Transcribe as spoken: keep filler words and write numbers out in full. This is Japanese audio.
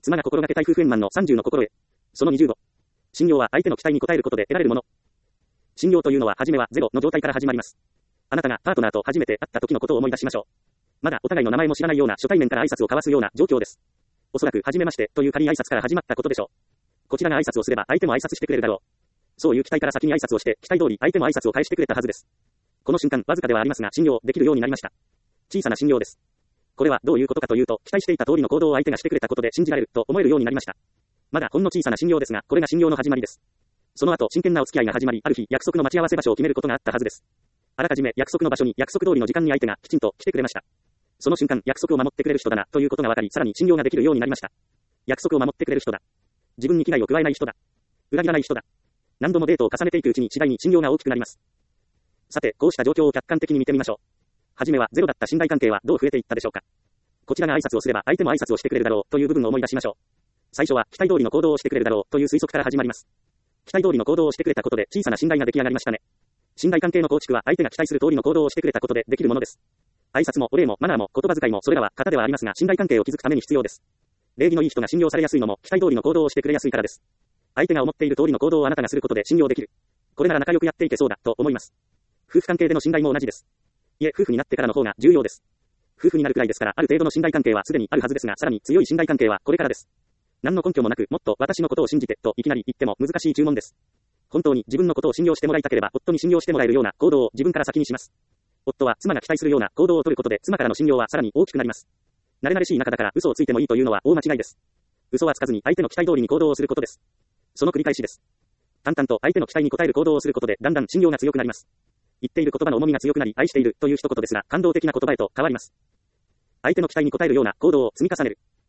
妻が心がけたい夫婦円満のさんじゅうの心得。そのにじゅうご。信用は相手の期待に応えることで得られるもの。信用というのは初めはゼロの状態から始まります。あなたがパートナーと初めて会った時のことを思い出しましょう。まだお互いの名前も知らないような初対面から挨拶を交わすような状況です。おそらく初めましてという仮挨拶から始まったことでしょう。こちらが挨拶をすれば相手も挨拶してくれるだろう。そういう期待から先に挨拶をして期待通り相手も挨拶を返してくれたはずです。この瞬間わずかではありますが信用できるようになりました。小さな信用です。これはどういうことかというと、期待していた通りの行動を相手がしてくれたことで信じられると思えるようになりました。まだほんの小さな信用ですが、これが信用の始まりです。その後、真剣なお付き合いが始まり、ある日、約束の待ち合わせ場所を決めることがあったはずです。あらかじめ約束の場所に約束通りの時間に相手がきちんと来てくれました。その瞬間、約束を守ってくれる人だなということが分かり、さらに信用ができるようになりました。約束を守ってくれる人だ。自分に危害を加えない人だ。裏切らない人だ。何度もデートを重ねていくうちに次第に信用が大きくなります。さて、こうした状況を客観的に見てみましょう。はじめはゼロだった信頼関係はどう増えていったでしょうか。こちらが挨拶をすれば相手も挨拶をしてくれるだろうという部分を思い出しましょう。最初は期待通りの行動をしてくれるだろうという推測から始まります。期待通りの行動をしてくれたことで小さな信頼が出来上がりましたね。信頼関係の構築は相手が期待する通りの行動をしてくれたことでできるものです。挨拶もお礼もマナーも言葉遣いもそれらは型ではありますが信頼関係を築くために必要です。礼儀のいい人が信用されやすいのも期待通りの行動をしてくれやすいからです。相手が思っている通りの行動をあなたがすることで信用できる。これなら仲良くやっていけそうだと思います。夫婦関係での信頼も同じです。いえ、夫婦になってからの方が重要です。夫婦になるくらいですからある程度の信頼関係はすでにあるはずですが、さらに強い信頼関係はこれからです。何の根拠もなくもっと私のことを信じてといきなり言っても難しい注文です。本当に自分のことを信用してもらいたければ夫に信用してもらえるような行動を自分から先にします。夫は妻が期待するような行動を取ることで妻からの信用はさらに大きくなります。慣れ慣れしい仲だから嘘をついてもいいというのは大間違いです。嘘はつかずに相手の期待通りに行動をすることです。その繰り返しです。淡々と相手の期待に応える行動をすることでだんだん信用が強くなります。言っている言葉の重みが強くなり愛しているという一言ですが感動的な言葉へと変わります。相手の期待に応えるような行動を積み重ねる。